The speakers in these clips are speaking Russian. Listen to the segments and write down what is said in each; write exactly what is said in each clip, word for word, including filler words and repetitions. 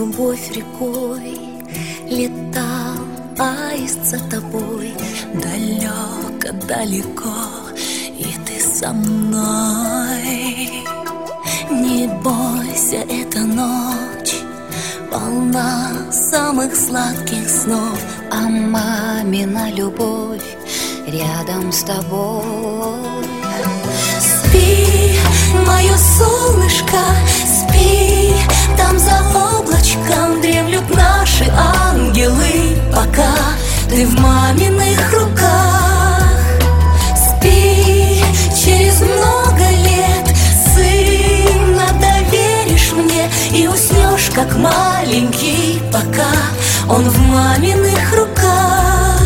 любовь рекой, летал аист за тобой. Далеко-далеко, и ты со мной. Не бойся, эта ночь полна самых сладких снов, а мамина любовь рядом с тобой. Спи, мое солнышко, спи, там за облачком дремлют наши ангелы, пока ты в маминых руках. Спи, через много лет сына доверишь мне и уснешь, как маленький, пока он в маминых руках.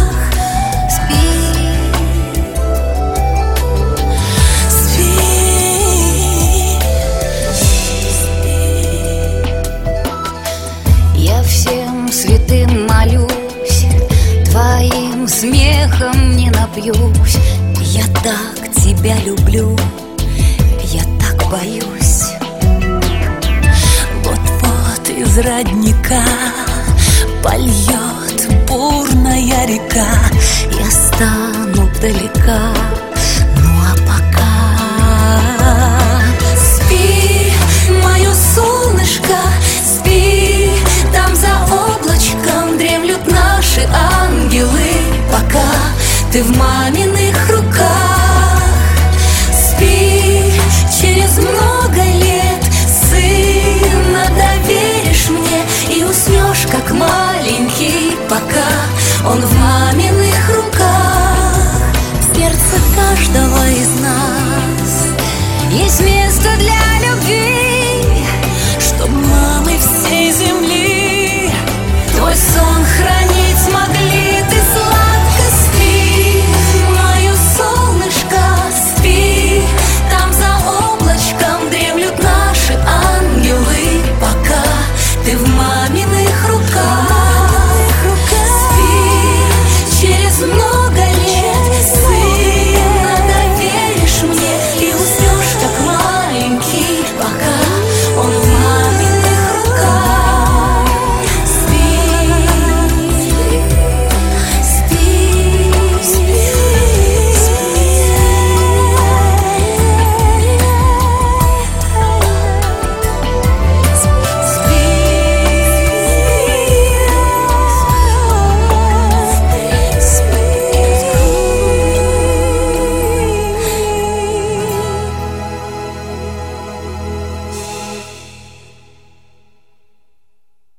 Всем святым молюсь, твоим смехом не напьюсь. Я так тебя люблю, я так боюсь. Вот-вот из родника польет бурная река. Я стану вдалека, ну а пока спи, мое солнышко, спи, там за облачком дремлют наши ангелы, пока ты в маминых